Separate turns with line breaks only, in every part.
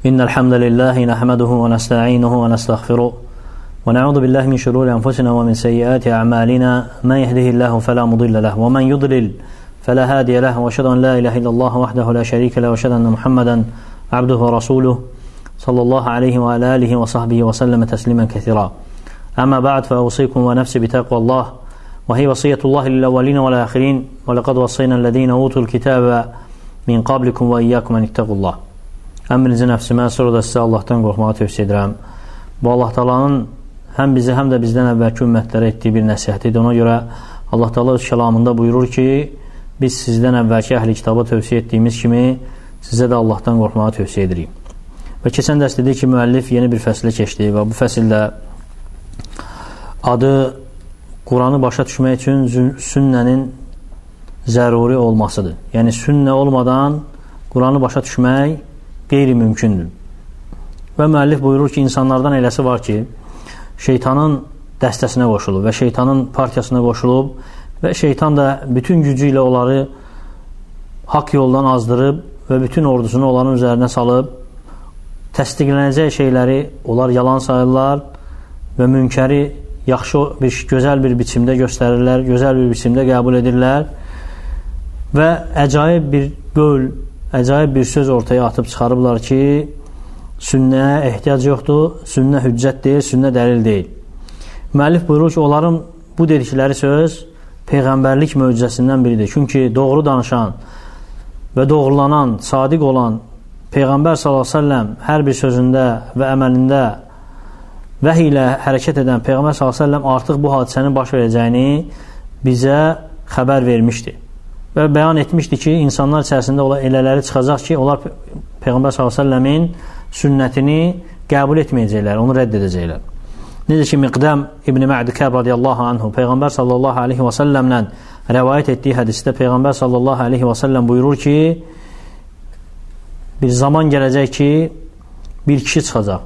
إن الحمد لله نحمده ونستعينه ونستغفره ونعوذ بالله من شرور أنفسنا ومن سيئات أعمالنا من يهده الله فلا مضل له ومن يضلل فلا هادي له وأشهد أن لا إله إلا الله وحده لا شريك له وأشهد أن محمدا عبده ورسوله صلى الله عليه وعلى آله وصحبه وسلم تسليما كثيرا. أما بعد فأوصيكم ونفسي بتقوى الله وهي وصية الله للأولين والآخرين ولقد وصينا الذين أوتوا الكتاب من قبلكم وإياكم أن اتقوا الله. Əmrinizin nəfsimə, sonra da sizə Allahdan qorxmağı tövsiyə edirəm. Bu Allah Taala'nın həm bizi, həm də bizdən əvvəlki ümmətlərə etdiyi bir nəsihətidir. Ona görə Allah Taala öz kəlamında buyurur ki, biz sizdən əvvəlki əhli kitaba tövsiyə etdiyimiz kimi sizə də Allahdan qorxmağı tövsiyə edirik. Və keçən dərs dedik ki, müəllif yeni bir fəsilə keçdi və bu fəsildə adı Quranı başa düşmək üçün sünnənin zəruri olmasıdır. Yəni sünnə olmadan Quranı başa düşmək qeyri-mümkündür. Və müəllif buyurur ki, insanlardan eləsi var ki, şeytanın dəstəsinə qoşulub və şeytanın partiyasına qoşulub və şeytan da bütün gücü ilə onları haqq yoldan azdırıb və bütün ordusunu onların üzərinə salıb təsdiqlənəcək şeyləri onlar yalan sayırlar və münkəri yaxşı, gözəl bir biçimdə göstərirlər, gözəl bir biçimdə qəbul edirlər və əcaib bir qövl, əcaib bir söz ortaya atıb çıxarıblar ki, sünnəyə ehtiyac yoxdur, sünnə hüccət deyil, sünnə dəlil deyil. Müəllif buyurur ki, onların bu dedikləri söz peyğəmbərlik möcüzəsindən biridir. Çünki doğru danışan və doğrulanan, sadiq olan Peyğəmbər s.ə.v hər bir sözündə və əməlində vəhiy ilə hərəkət edən Peyğəmbər s.ə.v artıq bu hadisənin baş verəcəyini bizə xəbər vermişdi. Və bəyan etmişdi ki, insanlar içərisində elələri çıxacaq ki, onlar Peyğəmbər s.ə.v-in sünnətini qəbul etməyəcəklər, onu rədd edəcəklər. Necə ki, Miqdam İbn-i Mə'dikəb radiyallahu anhu Peyğəmbər s.ə.v-lə rəvayət etdiyi hədisdə Peyğəmbər s.ə.v buyurur ki, bir zaman gələcək ki, bir kişi çıxacaq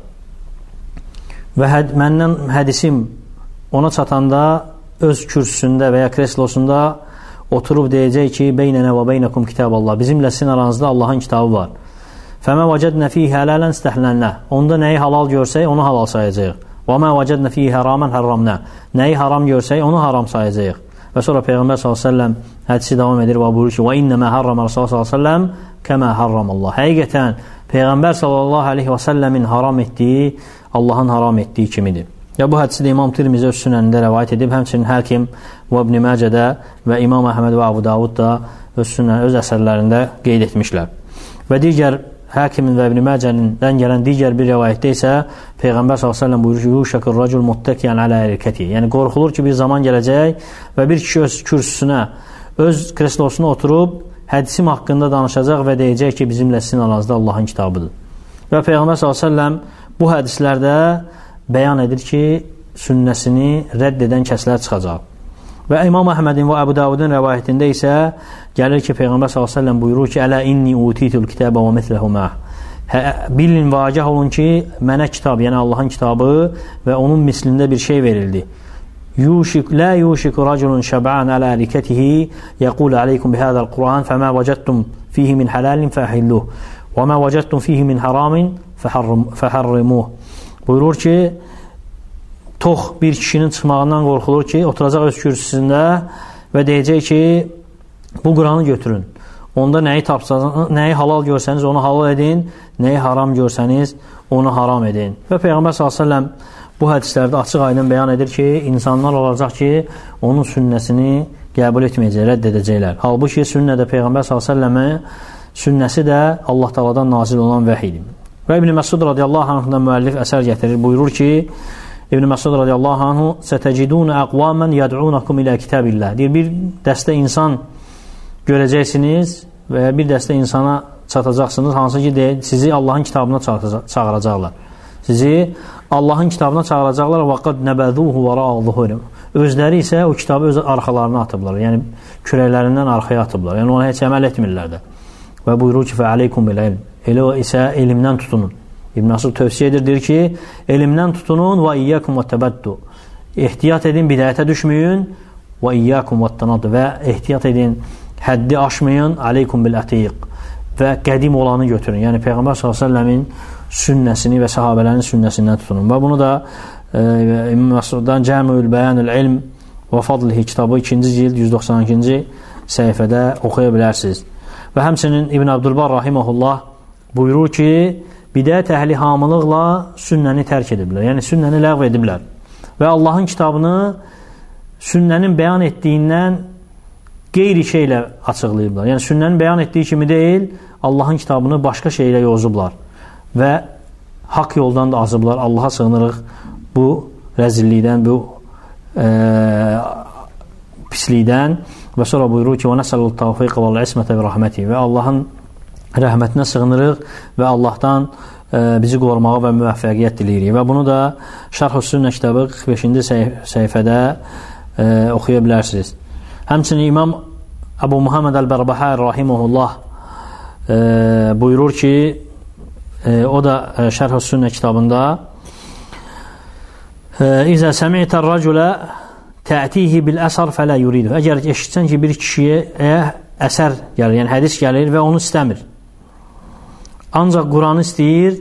və məndən hədisim ona çatanda öz kürsüsündə və ya kreslosunda oturub deyəcək ki, beynənə və beynəkum kitaballah, bizimlə sizin aranızda Allahın kitabı var. Fəmə vəcədnə fiyhi hələlən istəhlənlə, onda nəyi halal görsək, onu halal sayacaq. Və mə vəcədnə fiyhi həramən hərramnə, nəyi haram görsək, onu haram sayacaq. Və sonra Peyğəmbər s.ə.v hədisi davam edir və buyurur ki, və innəmə hərramə Rasulullah s.ə.v kəmə hərramallah. Həqiqətən, Peyğəmbər s.ə.v-in haram etdiyi, Allahın haram etdiyi kimidir. Ya bu hədisi də İmam Tirmizi öz sünənində rəvayət edib, həmçinin Həkim və İbn-i Məcədə və İmam Əhməd və Abu Davud da öz əsərlərində qeyd etmişlər. Və digər Həkimin və İbn-i Məcədən gələn digər bir rəvayətdə isə Peyğəmbər s.ə.v buyurur ki, yuşəkur racul muttəkiyən alə ərikəti. Yəni qorxulur ki, bir zaman gələcək və bir kişi öz kürsüsünə, öz kreslosuna oturub hədisim haqqında danışacaq və deyəcək ki, bizimlə sizin aranızda Allahın kitabıdır. Və Peyğəmbər s.ə.v bu hədislərdə bəyan edir ki, sünnəsini rədd edən kəslər çıxacaq. Və İmam Əhmədin və Əbu Davudun rəvayətində isə gəlir ki, Peyğəmbər s.ə.v buyurur ki, ələ inni utitul kitəbə və mithləhu məh. Bilin və agah olun ki, mənə kitab, yəni Allahın kitabı və onun mislində bir şey verildi. Lə yuşiku raculun şəb'an ələ ərikətihi yəqul aleykum bihədəl Quran fəmə vəcədtum fihi min hələlin fəhilluh və mə vəcədtum fihi min haramin fəhərrimuh. Buyurur ki, tox bir kişinin çıxmağından qorxulur ki, oturacaq öz kürsüsündə və deyəcək ki, bu Quranı götürün. Onda nəyi halal görsəniz, onu halal edin, nəyi haram görsəniz, onu haram edin. Və Peyğəmbər s.ə.v bu hədislərdə açıq aydın bəyan edir ki, insanlar olacaq ki, onun sünnəsini qəbul etməyəcək, rədd edəcəklər. Halbuki sünnədə Peyğəmbər s.ə.v-in sünnəsi də Allah Taala'dan nazil olan vəhidir. Və İbn-i Məsud radiyallahu anhudan müəllif əsər gətirir, buyurur ki, İbn-i Məsud radiyallahu anhu sətəcidun əqvamən yəd'unakum ilə kitabillah. Deyir, bir dəstə insan görəcəksiniz və bir dəstə insana çatacaqsınız, hansı ki, sizi Allahın kitabına çağıracaqlar. Sizi Allahın kitabına çağıracaqlar və qad nəbəduhu və ra'azuhurum. Özləri isə o kitabı öz arxalarına atıblar, yəni kürəklərindən arxaya atıblar, yəni ona heç əməl etmirlər də. Və buyurur ki, fəaleykum bil ilm. Elə isə elmdən tutunun. İbn Məsud tövsiyə edir, deyir ki, elmdən tutunun və iyyəkum və təbəddu. Ehtiyat edin, bidayətə düşməyin və iyyəkum və tənad və ehtiyat edin, həddi aşmayın, aleykum bil ətiq. və qədim olanı götürün. Yəni Peyğəmbər s.ə.v-in sünnəsini və sahabələrin sünnəsindən tutunun. Və bunu da İbn Məsuddan Cəmiül Bəyanül İlm və Fadlihi kitabı 2-ci cild 192-ci səhifədə oxuya bilərsiniz. Və həmçinin İbn Abdülbar rahimehullah buyurur ki, bidət əhli hamılıqla sünnəni tərk ediblər. Yəni sünnəni ləğv ediblər. Və Allahın kitabını sünnənin bəyan etdiyindən qeyri şeylə açıqlayıblar. Yəni sünnənin bəyan etdiyi kimi deyil, Allahın kitabını başqa şeylə yozublar və haqq yoldan da azıblar. Allaha sığınırıq bu rəzillikdən, bu pislikdən. Və sonra buyurur ki, وَنَسَلُ التَّوْفِيقَ وَالْعِسْمَةَ بِرَحْمَتِهِ və Allahın rəhmətinə sığınırıq və Allahdan bizi qorumağa və müvəffəqiyyət diləyirik. Və bunu da Şərh-ü Sünnə kitabı 45-ci səhifədə oxuya bilərsiniz. Həmçinin İmam Əbu Muhammed Əl-Bərbəhər rahimehullah buyurur ki, o da Şərh-ü Sünnə kitabında İzə səmi'tər rəculə tə'tihi bil-əsar fələ yuridu. Əgər eşitsən ki, bir kişiyə əsər gəlir, yəni hədis gəlir və onu istəmir. Ancaq Quranı istəyir,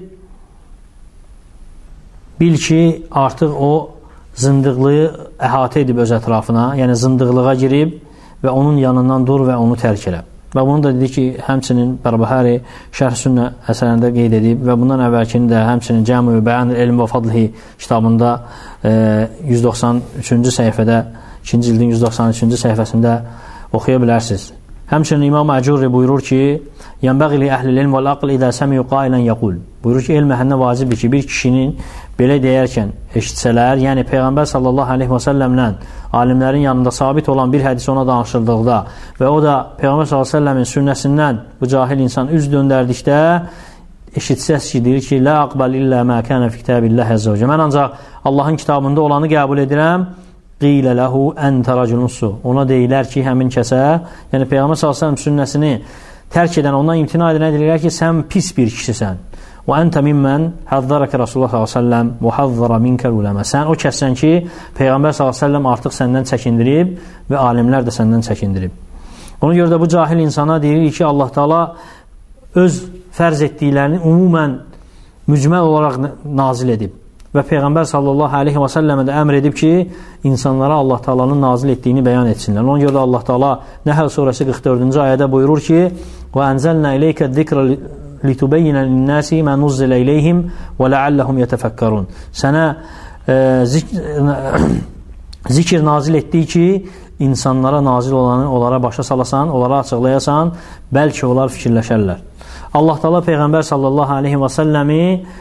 bil ki, artıq o zındıqlığı əhatə edib öz ətrafına, yəni zındıqlığa girib və onun yanından dur və onu tərk elə. Və bunu da dedi ki, həmçinin Bərbəhəri Şərh Sünnə əsərində qeyd edib və bundan əvvəlkini də həmçinin Cəmiül Bəyanül İlm və Fadlihi kitabında 193-cü səhifədə, 2-ci cildin 193-cü səhifəsində oxuya bilərsiniz. Həmçinin İmam Əcurri buyurur ki, يَنْبَغِي لِأَهْلِ الْعِلْمِ وَالْعَقْلِ إِذَا سَمِعُوا قَائِلًا يَقُولُ. Buyurur ki, elm əhlinə vacibdir ki, bir kişinin belə deyərkən eşitsələr, yəni Peyğəmbər sallallahu aleyhi və səlləmlə alimlərin yanında sabit olan bir hədis ona danışıldıqda və o da Peyğəmbər sallallahu aleyhi və səlləmin sünnəsindən bu cahil insan üz döndərdikdə eşitsəz ki, deyir ki, لَا أَقْبَلْ إِلَّا مَا كَانَ فِي كِتَابِ اللّٰهِ عَزَّ وَجَلَّ. Mən ancaq Allahın kitabında olanı qəbul edirəm. قِيلَ لَهُ أَنْتَ رَجُلٌ سُوء. Ona deyilər ki, həmin kəsə, yəni Peyğəmbər sallallahu aleyhi və səlləm sünnəsini tərk edən, ondan imtina edilən deyirlər ki, sən pis bir kişisən. وَأَنْتَ مِمَّنْ حَذَّرَكَ رَسُولُ اللّٰهِ صَلَّى اللّٰهِ عَلَيْهِ وَسَلَّمْ وَحَذَّرَ مِنْكَ الْعُلَمَاءَ. Sən o kəssən ki, Peyğəmbər sallallahu əleyhi və səlləm artıq səndən çəkindirib və alimlər də səndən çəkindirib. Ona görə də bu cahil insana deyirik ki, Allah Taala öz fərz etdiklərini ümumən mücməl olaraq nazil edib və Peyğəmbər sallallahu əleyhi və səlləmə də əmr edib ki, insanlara Allah Taala'nın nazil etdiyini bəyan etsinlər. Ona görə də Allah Taala Nəhl surəsi 44-cü ayədə buyurur ki: "Və ənzəlnə ileykə zikra litubeyyinə lin-nasi ma nuzzilə ileyhim və la'allahum yetefekkerun." Sənə zikr nazil etdik ki, insanlara nazil olanı onlara başa salasan, onlara açıqlayasan, bəlkə onlar fikirləşərlər. Allah Taala Peyğəmbər sallallahu əleyhi və səlləmi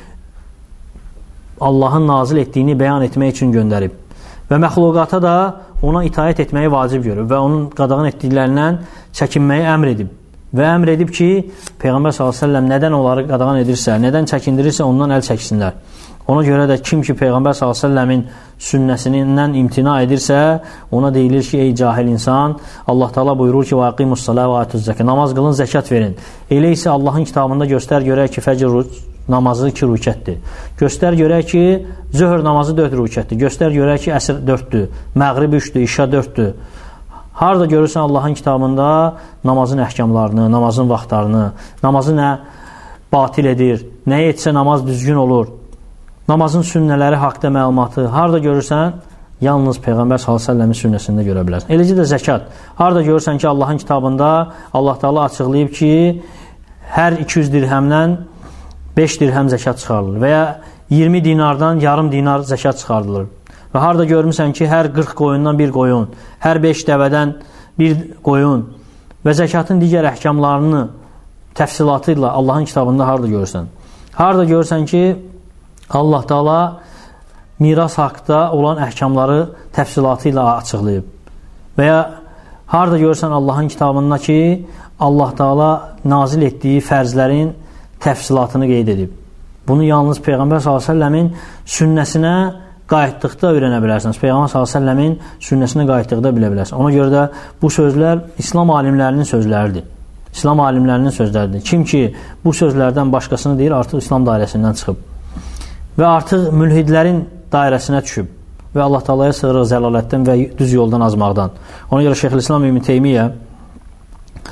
Allahın nazil etdiyini bəyan etmək üçün göndərib və məxluqata da ona itaət etməyi vacib görüb və onun qadağan etdiklərindən çəkinməyi əmr edib və əmr edib ki, Peyğəmbər sallallahu əleyhi və səlləm nədən onları qadağan edirsə, nədən çəkindirirsə ondan əl çəksinlər. Ona görə də kim ki Peyğəmbər sallallahu əleyhi və səlləmin sünnəsindən imtina edirsə, ona deyilir ki, ey cahil insan, Allah Taala buyurur ki: "Və aqimus-salata və atuz-zəkat." Namaz qılın, zəkat verin. Elə isə Allahın kitabında göstər görək ki, fəcr namazı 2 rükətdir. Göstər görək ki, zöhr namazı 4 rükətdir. Göstər görək ki, əsr 4-dür, məğrib 3-dür, işa 4-dür. Harada görürsən Allahın kitabında namazın əhkamlarını, namazın vaxtlarını, namazı nə batil edir, nə etsə namaz düzgün olur, namazın sünnələri haqda məlumatı harada görürsən, yalnız Peyğəmbər sallallahu əleyhi və səlləmin sünnəsində görə bilərsən. Eləcə də zəkat. Harada görürsən ki, Allahın kitabında Allah Taala açıqlayıb ki, hər 200 dirhəmdən 5 dirhəm zəkat çıxarılır və ya 20 dinardan yarım dinar zəkat çıxardılır. Və harada görmüsən ki, hər 40 qoyundan bir qoyun, hər 5 dəvədən bir qoyun və zəkatın digər əhkamlarını təfsilatı ilə Allahın kitabında harada görürsən? Harada görürsən ki, Allah Taala miras haqqında olan əhkamları təfsilatı ilə açıqlayıb. Və ya harada görürsən Allahın kitabında ki, Allah Taala nazil etdiyi fərzlərin təfsilatını qeyd edib. Bunu yalnız Peyğəmbər sallallahu əleyhi və səlləmin sünnəsinə qayıtdıqda öyrənə bilərsiniz. Peyğəmbər sallallahu əleyhi və səlləmin sünnəsinə qayıtdıqda bilə bilərsiniz. Ona görə də bu sözlər İslam alimlərinin sözləridir. İslam alimlərinin sözləridir. Kim ki bu sözlərdən başqasını deyir, artıq İslam dairəsindən çıxıb və artıq mülhidlərin dairəsinə düşüb və Allah Taalaya sığınır zəlalətdən və düz yoldan azmaqdan. Ona görə Şeyxülislam İbn Teymiyyə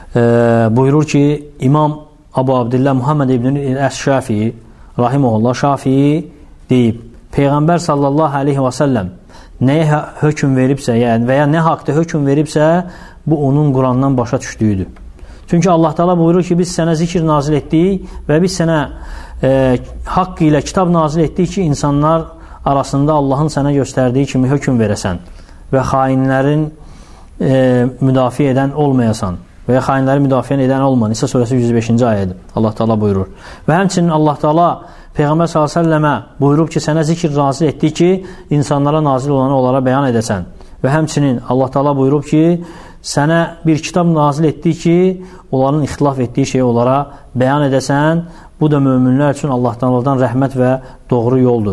buyurur ki, İmam Abu Abdillah Muhammed ibn Əş-Şafii rahimehullah Şafii deyib, Peyğəmbər sallallahu aleyhi və səlləm nəyə hökm veribsə, yəni və ya nə haqda hökm veribsə, bu onun Qurandan başa düşdüyüdür. Çünki Allah Teala buyurur ki, biz sənə zikr nazil etdik və biz sənə haqq ilə kitab nazil etdik ki, insanlar arasında Allahın sənə göstərdiyi kimi hökm verəsən və xainlərin müdafiə edən olmayasan və ya xainləri müdafiə edən olma. Nisa surəsi 105-ci ayədir. Allah Teala buyurur. Və həmçinin Allah Teala Peyğəmbər s.ə.və buyurub ki, sənə zikr nazil etdik ki, insanlara nazil olanı onlara bəyan edəsən. Və həmçinin Allah Teala buyurub ki, sənə bir kitab nazil etdik ki, onların ixtilaf etdiyi şeyi onlara bəyan edəsən. Bu da möminlər üçün Allah Teala'dan rəhmət və doğru yoldur.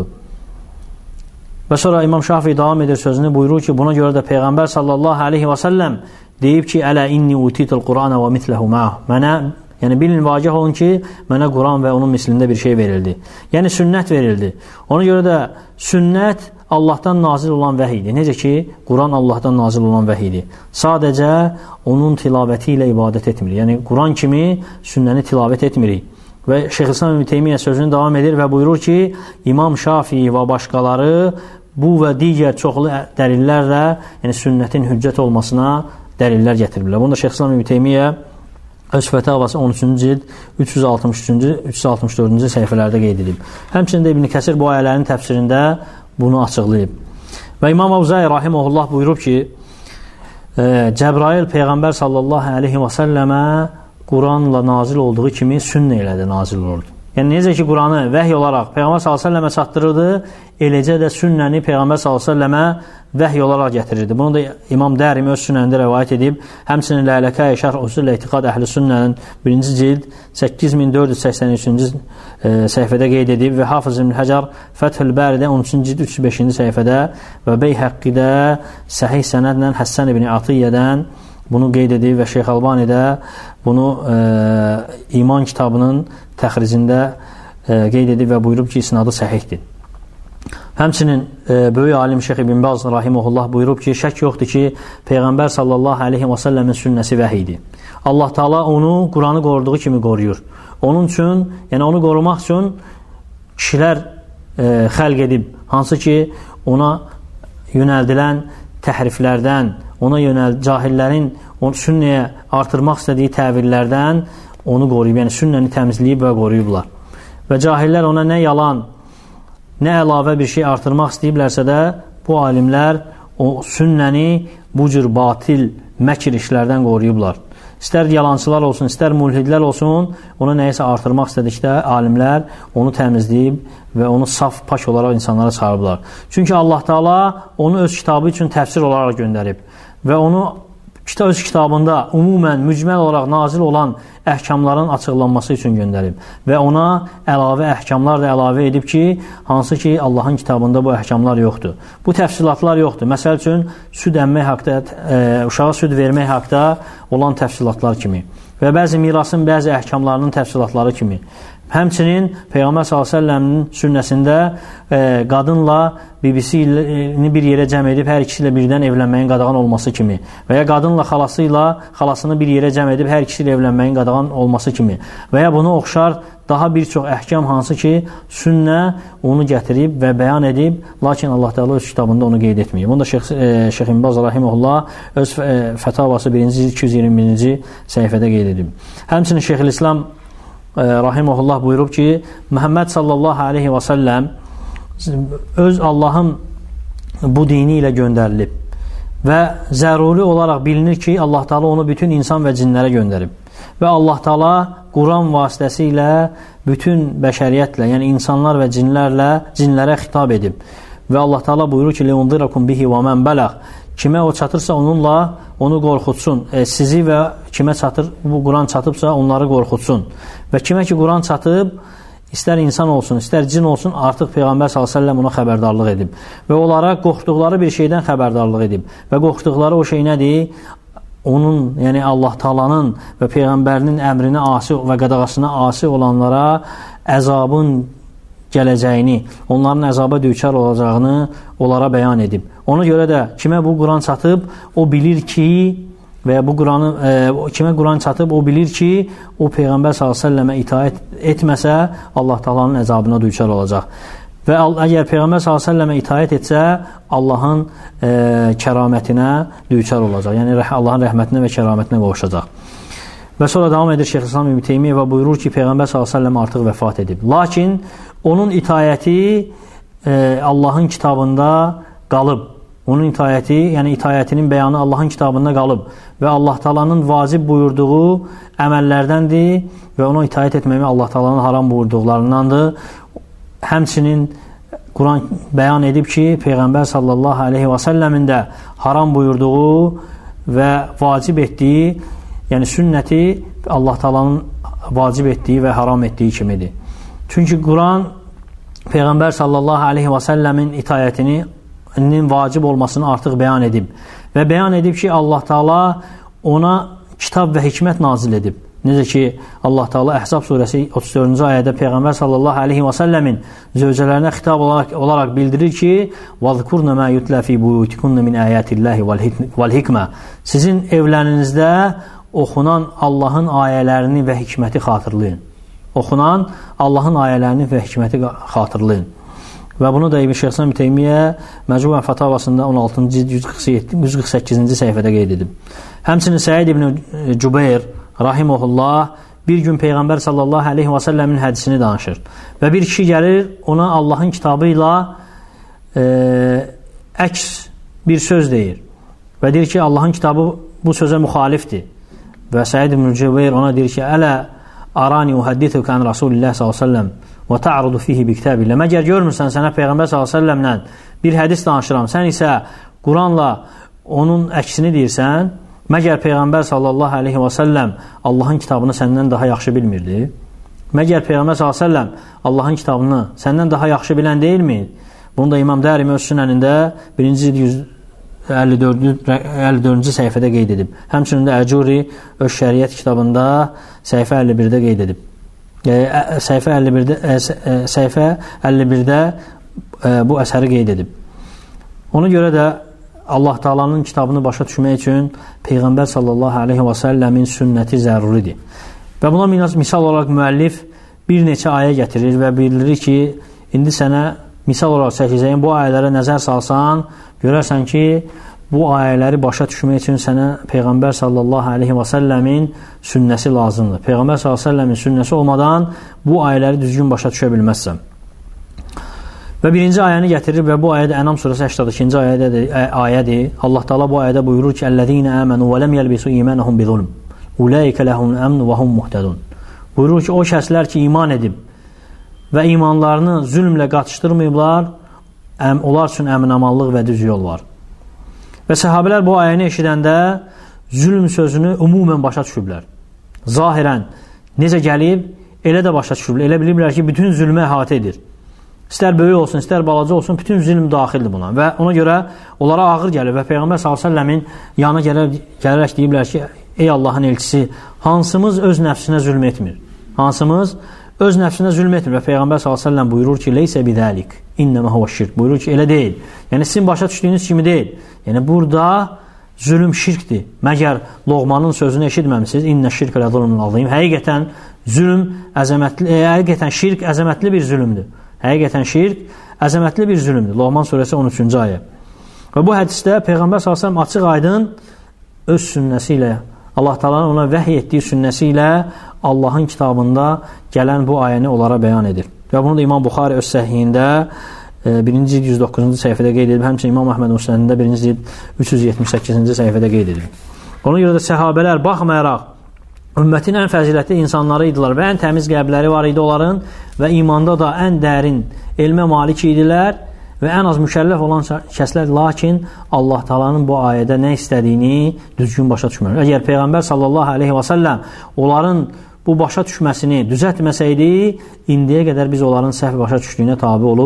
Və sonra İmam Şafii davam edir sözünü, buyurur ki, buna görə də Peyğəmbər sallallahu aleyhi və səlləm deyib ki, ələ inni utitul Qur'ana və mitləhu ma'ah. Mənə, yəni bilin, vacih olun ki, mənə Quran və onun mislində bir şey verildi. Yəni sünnət verildi. Ona görə də sünnət Allahdan nazil olan vəhidir. Necə ki, Quran Allahdan nazil olan vəhidir. Sadəcə onun tilabəti ilə ibadət etmirik. Yəni Quran kimi sünnəni tilavət etmirik. Və Şeyxülislam İbn Teymiyyə sözünü davam edir və buyurur ki, İmam Şafii və başqaları bu və digər çoxlu dəlillərlə, yəni sünnətin hüccət olmasına dəlillər gətiriblər. Bunu da Şeyxülislam İbn Teymiyyə öz fətavası 13-cü cild 363-364-cü səhifələrdə qeyd edib. Həmçinin də İbn Kəsir bu ayələrin təfsirində bunu açıqlayıb. Və İmam Avzai rahimehullah buyurub ki, Cəbrail Peyğəmbər sallallahu aleyhi və səlləmə Quranla nazil olduğu kimi sünnə ilə də nazil olurdu. Yəni necə ki, Quranı vəhy olaraq Peyğəmbər s.ə.və çatdırırdı, eləcə də sünnəni Peyğəmbər s.ə.və vəhy olaraq gətirirdi. Bunu da İmam Dərim öz sünnəndə rəvayət edib. Həmçinin Lələkəyə Şərh Usul İtiqad Əhli Sünnənin 1-ci cild 8483-cü səhifədə qeyd edib və Hafız İbn Həcər Fəthül Bəridə 13-cü cild 305-ci səhifədə və Beyhəqqidə Səhih sənədlə Həssən ibn Atiyyədən bunu qeyd edib və Şeyx Albani də bunu İman kitabının təxricində qeyd edib və buyurub ki, isnadı səhihdir. Həmçinin böyük alim Şeyx İbn Baz rahimehullah buyurub ki, şək yoxdur ki, Peyğəmbər sallallahu aleyhi və səlləmin sünnəsi vəhidir. Allah Teala onu Quranı qoruduğu kimi qoruyur. Onun üçün, yəni onu qorumaq üçün kişilər xəlq edib, hansı ki, ona yönəldilən təhriflərdən, ona cahillərin sünnəyə artırmaq istədiyi təvirlərdən onu qoruyub, yəni sünnəni təmizləyib və qoruyublar. Və cahillər ona nə yalan, nə əlavə bir şey artırmaq istəyiblərsə də, bu alimlər o sünnəni bu cür batil, məkir işlərdən qoruyublar. İstər yalancılar olsun, istər mulhidlər olsun, ona nəyisə artırmaq istədikdə alimlər onu təmizləyib və onu saf, pak olaraq insanlara çağırıblar. Çünki Allah Teala onu öz kitabı üçün təfsir olaraq göndərib və onu öz kitabında umumən, mücməl olaraq nazil olan əhkamların açıqlanması üçün göndərib və ona əlavə əhkamlar da əlavə edib ki, hansı ki Allahın kitabında bu əhkamlar yoxdur. Bu təfsilatlar yoxdur. Məsəl üçün, süd əmmək haqda, uşağa süd vermək haqda olan təfsilatlar kimi və bəzi mirasın bəzi əhkamlarının təfsilatları kimi. Həmçinin Peyğəmbər s.ə.v-nin sünnəsində qadınla bibisini bir yerə cəm edib hər ikisi ilə birdən evlənməyin qadağan olması kimi və ya qadınla xalasını bir yerə cəm edib hər ikisi ilə evlənməyin qadağan olması kimi və ya bunu oxşar daha bir çox əhkam hansı ki sünnə onu gətirib və bəyan edib, lakin Allah Teala öz kitabında onu qeyd etməyib. Bunu da Şeyx İbn Baz rahimehullah öz fətavası 1-ci 221-ci səhifədə qeyd edib. Həmçinin Şeyxülislam rahimehullah buyurub ki, Məhəmməd sallallahu aleyhi və səlləm öz Allahın bu dini ilə göndərilib və zəruri olaraq bilinir ki, Allah Teala onu bütün insan və cinlərə göndərib və Allah Teala Quran vasitəsilə bütün bəşəriyyətlə, yəni insanlar və cinlərə xitab edib və Allah Teala buyurur ki, لِيُنْذِرَكُمْ بِهِ وَمَنْ بَلَغْ Kimə o çatırsa onunla onu qorxutsun. Sizi və kimə çatır, bu Quran çatıbsa onları qorxutsun. Və kimə ki Quran çatıb, istər insan olsun, istər cin olsun, artıq Peyğəmbər s.ə.v ona xəbərdarlıq edib. Və onlara qorxduqları bir şeydən xəbərdarlıq edib. Və qorxduqları o şey nədir? Onun, yəni Allah Taala'nın və Peyğəmbərinin əmrinə asi və qadağasına asi olanlara əzabın gələcəyini, onların əzaba düçar olacağını onlara bəyan edib. Ona görə də kimə bu Quran çatıb, o bilir ki, və ya bu Quranı kimə Quran çatıb, o bilir ki, o Peyğəmbər s.ə.və itaət etməsə, Allah Taala'nın əzabına düçar olacaq. Və əgər Peyğəmbər s.ə.və itaət etsə, Allahın kəramətinə düçar olacaq. Yəni Allahın rəhmətinə və kəramətinə qovuşacaq. Və sonra davam edir Şeyxülislam İbn Teymiyyə və buyurur ki, Peyğəmbər s.ə.v artıq vəfat edib. Lakin onun itaəti Allahın kitabında qalıb. Onun itaəti, yəni itaətinin bəyanı Allahın kitabında qalıb və Allah Taala'nın vacib buyurduğu əməllərdəndir və ona itaət etməyi Allah Taala'nın haram buyurduqlarındandır. Həmçinin Quran bəyan edib ki, Peyğəmbər sallallahu aleyhi və səlləmin də haram buyurduğu və vacib etdiyi, yəni sünnəti Allah Taala'nın vacib etdiyi və haram etdiyi kimidir. Çünki Quran Peyğəmbər sallallahu aleyhi və səlləmin itaətinin vacib olmasını artıq bəyan edib və bəyan edib ki, Allah Taala ona kitab və hikmət nazil edib. Necə ki, Allah Taala Əhzab surəsi 34-cü ayədə Peyğəmbər sallallahu aleyhi və səlləmin zövcələrinə xitab olaraq bildirir ki, وَذْكُرْنَ مَا يُتْلَى فِي بُيُوتِكُنَّ مِنْ آيَاتِ اللّٰهِ وَالْحِكْمَةِ Sizin evlərinizdə oxunan Allahın ayələrini və hikməti xatırlayın. Oxunan Allahın ayələrini və hikməti xatırlayın. Və bunu da Şeyxülislam İbn Teymiyyə Məcmu' Fətavasında 16-cı 148-ci səhifədə qeyd edib. Həmçinin Səid ibn Cübeyr rahimehullah bir gün Peyğəmbər sallallahu aleyhi və səlləmin hədisini danışır. Və bir kişi gəlir, ona Allahın kitabı ilə əks bir söz deyir. Və deyir ki, Allahın kitabı bu sözə müxalifdir. Və Səid ibn Cübeyr ona deyir ki, Ələ arani uhaddithuka an Rasulillah sallallahu aleyhi və səlləm və ta'rudu fihi bi kitabillah. Məgər görmürsən, sənə Peyğəmbər s.ə.v-lə bir hədis danışıram, sən isə Quranla onun əksini deyirsən, məgər Peyğəmbər s.ə.v Allahın kitabını səndən daha yaxşı bilmirdi? Məgər Peyğəmbər s.ə.v Allahın kitabını səndən daha yaxşı bilən deyilmi? Bunu da İmam Dərimi öz sünənində 154-cü səhifədə qeyd edib. Həmçinin də Əcuri öz şəriət kitabında səhifə 51-də qeyd edib. Səhifə 51-də bu əsəri qeyd edib. Ona görə də Allah Taala'nın kitabını başa düşmək üçün Peyğəmbər sallallahu aleyhi və səlləmin sünnəti zəruridir. Və buna misal olaraq müəllif bir neçə ayə gətirir və bildirir ki, indi sənə misal olaraq çəkəcəyim bu ayələrə nəzər salsan, görərsən ki, bu ayələri başa düşmək üçün sənə Peyğəmbər sallallahu aleyhi və səlləmin sünnəsi lazımdır. Peyğəmbər sallallahu aleyhi və səlləmin sünnəsi olmadan bu ayələri düzgün başa düşə bilməzsən. Və birinci ayəni gətirir və bu ayədə Ənam surəsi 82-ci ayədir. Allah Taala bu ayədə buyurur ki, "Ellezîne âmenû ve lem yelbisû îmânahum bizulm. Ulaîke lehumul emn ve hum muhtedun." Buyurur ki, o kəslər ki, iman edib və imanlarını zülmlə qatışdırmayıblar, onlar üçün əmin-amallıq və düz yol var. Və səhabələr bu ayəni eşidəndə zülm sözünü ümumən başa düşüblər. Zahirən necə gəlib, elə də başa düşüblər. Elə biliblər ki, bütün zülmə əhatə edir. İstər böyük olsun, istər balaca olsun, bütün zülm daxildir buna. Və ona görə onlara ağır gəlir və Peyğəmbər s.ə.v-in yanına gələrək deyiblər ki, ey Allahın elçisi, hansımız öz nəfsinə zülm etmir? Hansımız öz nəfsinə zülm etmir? Və Peyğəmbər s.ə.v buyurur ki, leysə bidəlik, innəmə huvə şirk. Buyurur ki, elə deyil. Yəni sizin başa düşdüyünüz kimi deyil. Yəni burada zülm şirkdir. Məgər Loğmanın sözünü eşitməmisiniz? İnnə şirkə ləzulmun azim. Həqiqətən zülm əzəmətli, həqiqətən şirk əzəmətli bir zülmdür. Həqiqətən şirk əzəmətli bir zülmdür. Loğman surəsi 13-cü ayə. Və bu hədisdə Peyğəmbər s.ə.v açıq-aydın öz sünnəsi ilə, Allah Taala'nın ona vəhy etdiyi sünnəsi ilə Allahın kitabında gələn bu ayəni onlara bəyan edir. Və bunu da İmam Buxari öz səhihində 1-ci cild 109-cu səhifədə qeyd edib, həmçinin İmam Əhməd Müsnədində 1-ci cild 378-ci səhifədə qeyd edib. Ona görə də səhabələr baxmayaraq ümmətin ən fəzilətli insanları idilər və ən təmiz qəlbləri var idi onların və imanda da ən dərin elmə malik idilər və ən az mükəlləf olan kəslər, lakin Allah Taala'nın bu ayədə nə istədiyini düzgün başa düşmür. Əgər Peyğəmbər sallallahu aleyhi və səlləm onların bu başa düşməsini düzəltməsəydi, indiyə qədər biz onların səhv başa düşdüyünə tabi olub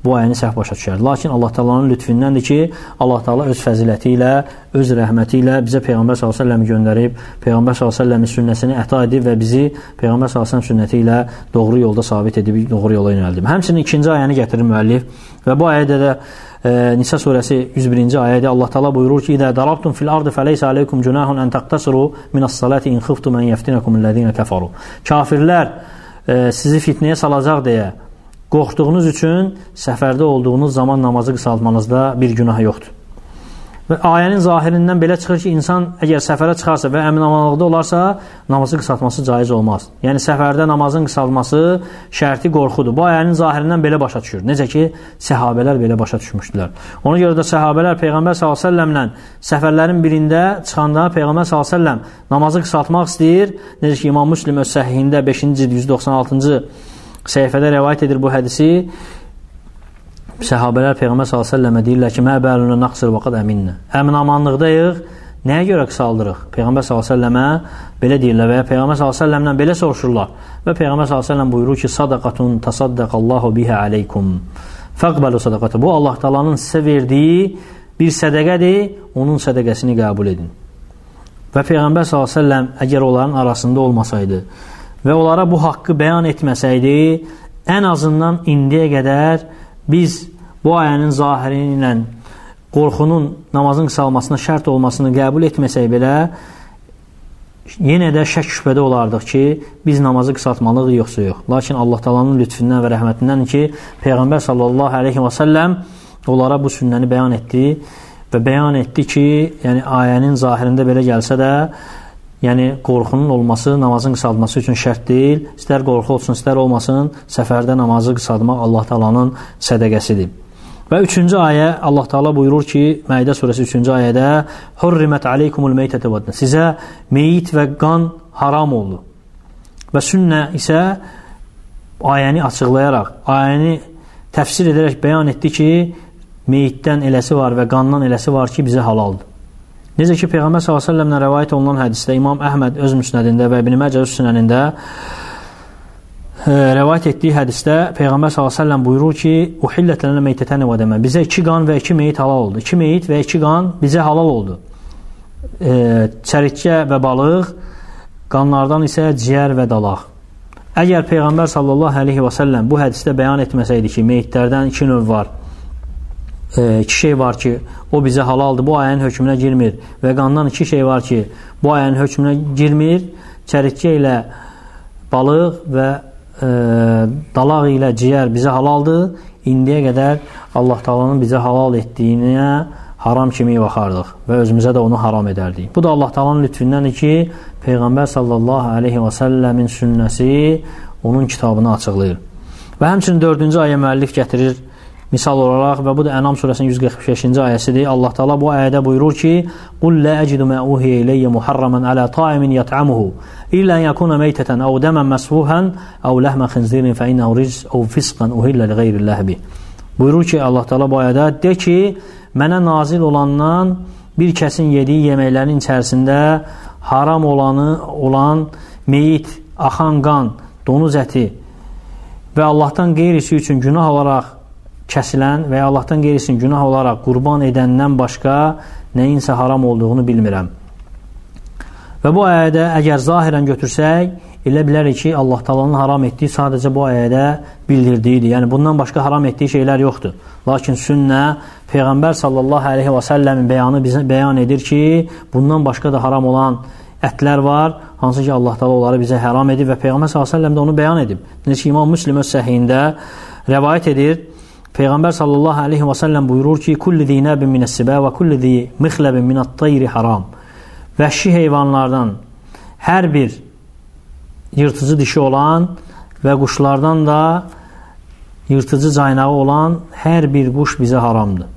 bu ayəni səhv başa düşərdi. Lakin Allah Taala'nın lütfündəndir ki, Allah Taala öz fəziləti ilə, öz rəhməti ilə bizə Peyğəmbər sallallahu əleyhi və səlləm göndərib, Peyğəmbər sallallahu əleyhi və səlləmin sünnəsini əta edib və bizi Peyğəmbər sallallahu əleyhi və səlləm sünnəti ilə doğru yolda sabit edib, doğru yola yönəldib. Həmçinin ikinci ayəni gətirir müəllif və bu ayədə də Nisa surəsi 101-ci ayədə Allah Taala buyurur ki: "İzə darabtum fil ardı feleysa aleykum cunahun an taqtasiru minas-salati in khiftum an yaftinakumul-lezina kafaru." Kafirlər sizi fitnəyə salacaq deyə qorxduğunuz üçün səfərdə olduğunuz zaman namazı qısaltmanızda bir günah yoxdur. Və ayənin zahirindən belə çıxır ki, insan əgər səfərə çıxarsa və əmin-amanlıqda olarsa, namazı qısaltması caiz olmaz. Yəni, səfərdə namazın qısaltması şərti qorxudur. Bu ayənin zahirindən belə başa düşür. Necə ki, səhabələr belə başa düşmüşdülər. Ona görə də səhabələr Peyğəmbər s.ə.v-lə səfərlərin birində çıxanda Peyğəmbər s.ə.v namazı qısaltmaq istəyir. Necə ki, İmam Müslim öz səhihində 5-ci cild 196-cı səhifədə rəvayət edir bu hədisi. Səhabələr Peyğəmbər s.ə.və deyirlər ki, mə bəlunə naqsır vaqad əminnə. Əmin-amanlıqdayıq, nəyə görə qısaldırıq? Peyğəmbər s.ə.və belə deyirlər və Peyğəmbər s.ə.və belə soruşurlar. Və Peyğəmbər s.ə.və buyurur ki, sadaqatun tasaddaqallahu bihə aleykum. Fəqbəlu sadaqatı. Bu, Allah Taala'nın sizə verdiyi bir sədəqədir, onun sədəqəsini qəbul edin. Və Peyğəmbər s.ə.və əgər onların arasında olmasaydı və onlara bu haqqı bəyan etməsəydi, ən azından indiyə qədər biz bu ayənin zahiri ilə qorxunun namazın qısalmasına şərt olmasını qəbul etməsək belə, yenə də şək şübhədə olardıq ki, biz namazı qısaltmalıyıq yoxsa yox. Lakin Allah Taala'nın lütfündən və rəhmətindən ki, Peyğəmbər sallallahu aleyhi və səlləm onlara bu sünnəni bəyan etdi və bəyan etdi ki, yəni ayənin zahirində belə gəlsə də, yəni qorxunun olması namazın qısaltması üçün şərt deyil. İstər qorxu olsun, istər olmasın, səfərdə namazı qısaltmaq Allah Taala'nın sədəqəsidir. Və 3-cü ayə Allah Taala buyurur ki, Məidə surəsi 3-cü ayədə: "Hurrimat aleykumul meytatu vad-dam." Sizə meyit və qan haram oldu. Və sünnə isə ayəni açıqlayaraq, ayəni təfsir edərək bəyan etdi ki, meyitdən eləsi var və qandan eləsi var ki, bizə halaldır. Necə ki, Peyğəmbər s.ə.v-lə rəvayət olunan hədisdə İmam Əhməd öz müsnədində və İbn Məcə öz sünənində rəvayət etdiyi hədisdə Peyğəmbər s.ə.v buyurur ki, "Uhillət lənə meytətəni və dəmə." Bizə 2 qan və 2 meyit halal oldu. 2 meyit və 2 qan bizə halal oldu. Çərikə və balıq, qanlardan isə ciyər və dalaq. Əgər Peyğəmbər s.ə.v bu hədisdə bəyan etməsəydi ki, meyitlərdən 2 növ var, 2 şey var ki, o bizə halaldır, bu ayənin hökmünə girmir və qandan 2 şey var ki, bu ayənin hökmünə girmir, çərikə ilə balıq və dalaq ilə ciyər bizə halaldır. İndiyə qədər Allah Taala'nın bizə halal etdiyinə haram kimi baxardıq və özümüzə də onu haram edərdik. Bu da Allah Taala'nın lütfündəndir ki, Peyğəmbər sallallahu aleyhi və səlləmin sünnəsi onun kitabını açıqlayır. Və həmçinin 4-cü ayə müəllif gətirir misal olaraq və bu da Ənam surəsinin 145-ci ayəsidir. Allah Taala bu ayədə buyurur ki: "Qul la acidu ma uhiya ilayya muharraman ala ta'imin yat'amuhu illa an yakuna maytatan aw daman masfuhan aw lahma khinzirin fa innahu rijs aw fisqan uhilla li ghayrillahi bi." Buyurur ki, Allah Taala bu ayədə de ki, mənə nazil olandan bir kəsin yediyi yeməklərin içərisində haram olan meyit, axan qan, donuz əti və Allahdan qeyrisi üçün günah olaraq kəsilən və ya Allahdan qeyrisin günah olaraq qurban edəndən başqa nəyinsə haram olduğunu bilmirəm. Və bu ayədə əgər zahirən götürsək, elə bilərik ki, Allah Taala'nın haram etdiyi sadəcə bu ayədə bildirdiyidir. Yəni, bundan başqa haram etdiyi şeylər yoxdur. Lakin sünnə, Peyğəmbər sallallahu aleyhi və səlləmin bəyanı bizə bəyan edir ki, bundan başqa da haram olan ətlər var, hansı ki, Allah Taala onları bizə haram edib və Peyğəmbər sallallahu aleyhi və səlləm də onu bəyan edib. Necə ki, İmam Müslim öz səhihində rəvayət edir, Peyğəmbər sallallahu aleyhi və səlləm buyurur ki, "Kulli zinəbin minəs-sibə və kulli zi mixləbin minət-tayri haram." Vəhşi heyvanlardan hər bir yırtıcı dişi olan və quşlardan da yırtıcı caynağı olan hər bir quş bizə haramdır.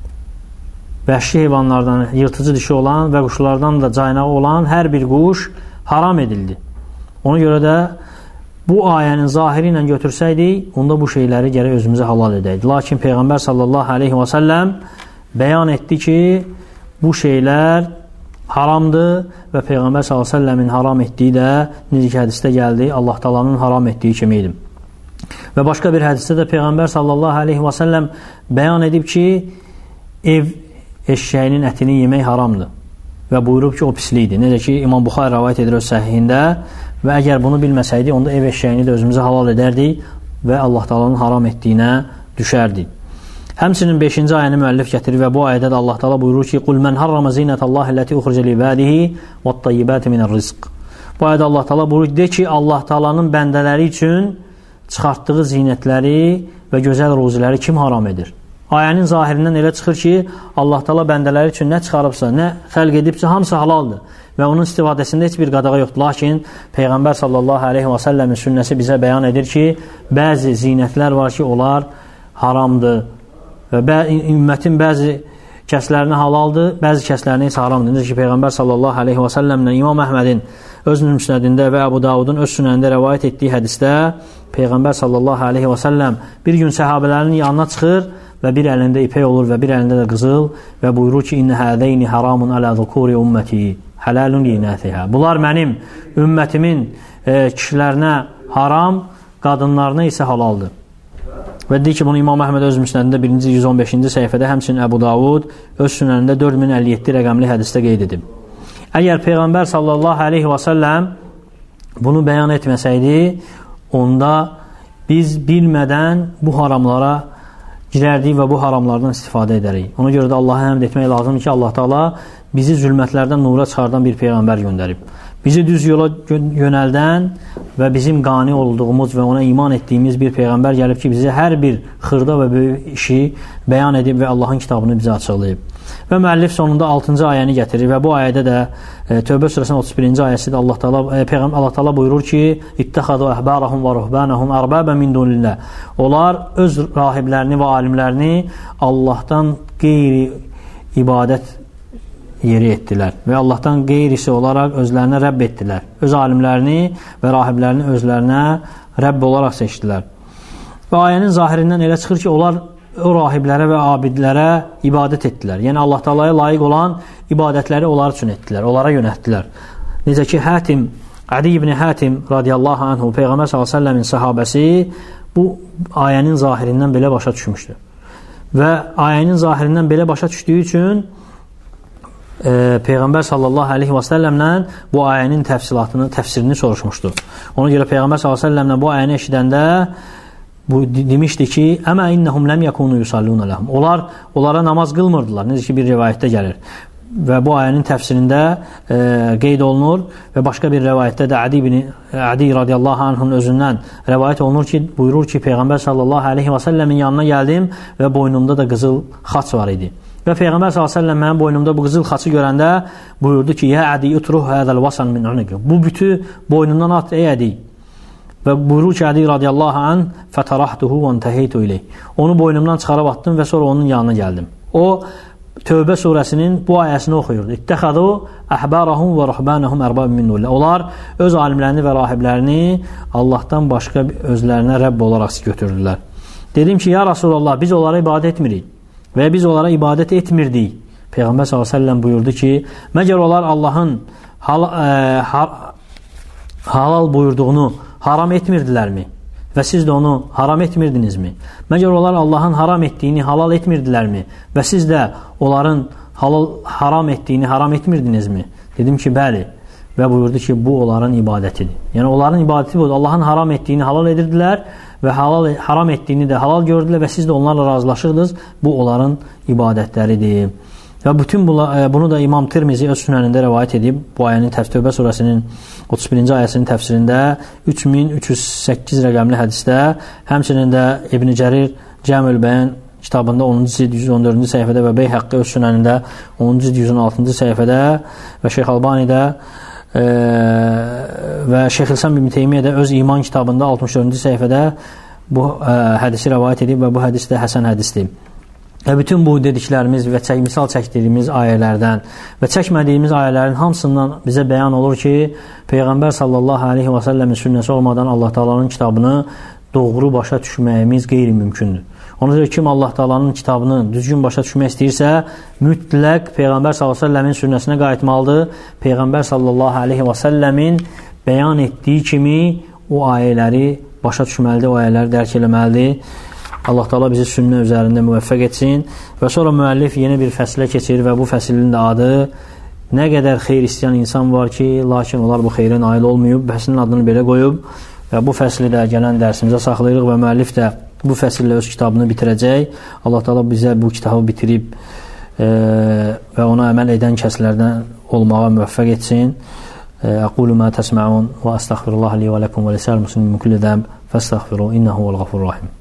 Vəhşi heyvanlardan yırtıcı dişi olan və quşlardan da caynağı olan hər bir quş haram edildi. Ona görə də bu ayənin zahiri ilə götürsəydik, onda bu şeyləri gərək özümüzə halal edəydik. Lakin Peyğəmbər sallallahu aleyhi və səlləm bəyan etdi ki, bu şeylər haramdır və Peyğəmbər sallallahu aleyhi və səlləmin haram etdiyi də necə ki, hədisdə gəldi, Allah Taala'nın haram etdiyi kimidir. Və başqa bir hədisdə də Peyğəmbər sallallahu aleyhi və səlləm bəyan edib ki, ev eşşəyinin ətini yemək haramdır və buyurub ki, o pislikdir. Necə ki, İmam Buxari rəvayət edir öz səhihində və əgər bunu bilməsəydi, onda ev eşşəyini də özümüzə halal edərdik və Allah Taala'nın haram etdiyinə düşərdik. Həmçinin 5-ci ayəni müəllif gətirir və bu ayədə də Allah Taala buyurur ki: "Qul men harrama zinatallahi allati ukhrica li ibadihi wat-tayyibati minar-rizq." Bu ayədə Allah Taala buyurur de ki, Allah Taala'nın bəndələri üçün çıxartdığı zinətləri və gözəl ruziləri kim haram edir? Ayənin zahirindən elə çıxır ki, Allah Taala bəndələri üçün nə çıxarıbsa, nə xəlq edibsə, hamısı halaldır və onun istifadəsində heç bir qadağa yoxdur. Lakin Peyğəmbər sallallahu aleyhi və səlləmin sünnəsi bizə bəyan edir ki, bəzi zinətlər var ki, onlar haramdır və ümmətin bəzi kəslərinə halaldır, bəzi kəslərinə isə haramdır. Necə ki, Peyğəmbər sallallahu aleyhi və səlləmlə İmam Əhmədin öz müsnədində və Əbu Davudun öz sünənində rəvayət etdiyi hədisdə Peyğəmbər sallallahu aleyhi və səlləm bir gün səhabələrinin yanına çıxır və bir əlində ipək olur və bir əlində də qızıl və buyurur ki, "İnnə hədəyni haramun alə zukuri ümmeti, halalun li inathiha." Bunlar mənim ümmətimin kişilərinə haram, qadınlarına isə halaldır. Və deyir ki, bunu İmam Əhməd öz müsnədində 115-ci səhifədə, həmçinin Əbu Davud öz sünənində 4057 rəqəmli hədisdə qeyd edib. Əgər Peyğəmbər sallallahu aleyhi və səlləm bunu bəyan etməsəydi, onda biz bilmədən bu haramlara girərdik və bu haramlardan istifadə edərik. Ona görə də Allah'a həmd etmək lazımdır ki, Allah Taala bizi zülmətlərdən nura çıxardan bir Peyğəmbər göndərib. Bizi düz yola yönəldən və bizim qani olduğumuz və ona iman etdiyimiz bir Peyğəmbər gəlib ki, bizə hər bir xırda və böyük işi bəyan edib və Allahın kitabını bizə açıqlayıb. Və müəllif sonunda 6-cı ayəni gətirir və bu ayədə də Tövbə surəsinin 31-ci ayəsində Allah Taala buyurur ki: "İttəxadu əhbarahum və ruhbanahum arbaban min dunillah." Onlar öz rahiblərini və alimlərini Allahdan qeyri ibadət yeri etdilər və Allahdan qeyrisi olaraq özlərinə Rəbb etdilər. Öz alimlərini və rahiblərini özlərinə Rəbb olaraq seçdilər. Və ayənin zahirindən elə çıxır ki, onlar o rahiblərə və abidlərə ibadət etdilər. Yəni Allah Taala'ya layiq olan ibadətləri onlar üçün etdilər, onlara yönəltdilər. Necə ki, Adi ibn Hatim radiyallahu anhu, Peyğəmbər sallallahu aleyhi ve sellemin sahabəsi bu ayənin zahirindən belə başa düşmüşdü. Və ayənin zahirindən belə başa düşdüyü üçün Peyğəmbər sallallahu aleyhi və səlləmlə bu ayənin təfsirini soruşmuşdu. Ona görə Peyğəmbər sallallahu aleyhi və səlləmlə bu ayəni eşidəndə demişdi ki, "Əmə innəhum ləm yəkunu yusalluna ləhum." Onlara namaz qılmırdılar. Necə ki, bir rivayətdə gəlir. Və bu ayənin təfsirində qeyd olunur və başqa bir rivayətdə də Adi radiyallahu anh'ın özündən rivayət olunur ki, buyurur ki, Peyğəmbər sallallahu aleyhi və səlləmin yanına gəldim və boynumda da qızıl xaç var idi. Və Peyğəmbər sallallahu aleyhi və səlləm mənim boynumda bu qızıl xaçı görəndə buyurdu ki, "Ya Adi, utruh hədəl vasan min unuqi." Bu bütü boynundan at, ey Adi. Və buyurur ki, Adi radiyallahu anh, "Fətarahtuhu və entəheytu ileyh." Onu boynumdan çıxarıb attım və sonra onun yanına gəldim. O, Tövbə surəsinin bu ayəsini oxuyurdu. "İttəxədu əhbərahum və ruhbanahum ərbab min dunillah." Onlar öz alimlərini və rahiblərini Allahdan başqa özlərinə Rəbb olaraq götürdülər. Dedim ki, "Ya Rasulallah, biz onlara ibadət etmirik və biz onlara ibadət etmirdik." Peyğəmbər sallallahu aleyhi ve sellem buyurdu ki, "Məgər onlar Allahın halal buyurduğunu haram etmirdilərmi? Və siz də onu haram etmirdinizmi? Məgər onlar Allahın haram etdiyini halal etmirdilərmi? Və siz də onların haram etdiyini haram etmirdinizmi?" Dedim ki, "Bəli." Və buyurdu ki, "Bu onların ibadətidir." Yəni onların ibadəti budur. Allahın haram etdiyini halal edirdilər və haram etdiyini də halal gördülər və siz də onlarla razılaşırdınız. Bu onların ibadətləridir. Və bütün bunu da İmam Tirmizi öz sünənində rəvayət edib. Bu ayənin Tövbə surəsinin 31-ci ayəsinin təfsirində 3308 rəqəmli hədisdə, həmçinin də İbn Cərir Cəmül Bəyan kitabında 10-cu cild 114-cü səhifədə və Beyhəqqi öz sünənində 10-cu cild 116-cı səhifədə və Şeyx Albani'də və Şeyx İslam İbn Teymiyyə də öz iman kitabında 64-cü səhifədə bu hədisi rəvayət edib və bu hədis də həsən hədisdir. Və bütün bu dediklərimiz və misal çəkdiyimiz ayələrdən və çəkmədiyimiz ayələrin hamısından bizə bəyan olur ki, Peyğəmbər sallallahu aleyhi və səlləmin sünnəsi olmadan Allah Taala'nın kitabını doğru başa düşməyimiz qeyri-mümkündür. Ona görə kim Allah Taala'nın kitabını düzgün başa düşmək istəyirsə, mütləq Peyğəmbər sallallahu aleyhi və səlləmin sünnəsinə qayıtmalıdır. Peyğəmbər sallallahu aleyhi və səlləmin bəyan etdiyi kimi o ayələri başa düşməlidir, o ayələri dərk eləməlidir. Allah Taala bizi sünnə üzərində müvəffəq etsin. Və sonra müəllif yeni bir fəslə keçir və bu fəslin də adı nə qədər xeyir istəyən insan var ki, lakin onlar bu xeyrin nail olmayıb, fəslin adını belə qoyub və bu fəsli də gələn dərsimizə saxlayırıq və müəllif də bu fəsillə öz kitabını bitirəcək. Allah Taala bizə bu kitabı bitirib və ona əməl edən kəslərdən olmağa müvəffəq etsin. Aqulu ma təsməun və əstəğfirullah li və ləkum və lisəl muslimin min kulli zənb fəstəğfiru innehu vəl-ğafurur rahim.